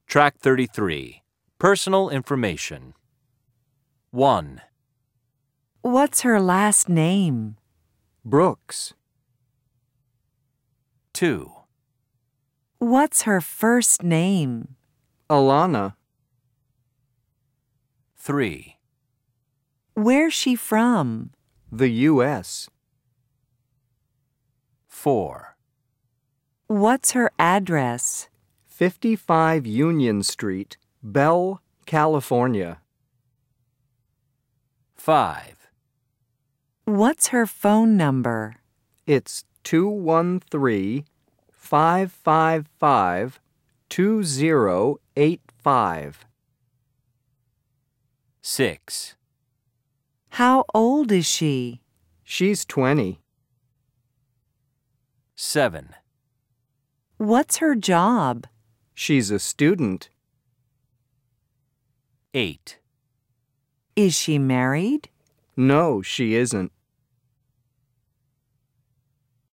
Track 33. Personal information. 1, What's her last name? Brooks. 2, What's her first name? Alana. 3, Where's she from? The U.S. 4, What's her address? 55 Union Street, Bell, California. 5, What's her phone number? It's 213-555-2085. 6, How old is she? She's 20. 7, What's her job? She's a student. 8. Is she married? No, she isn't.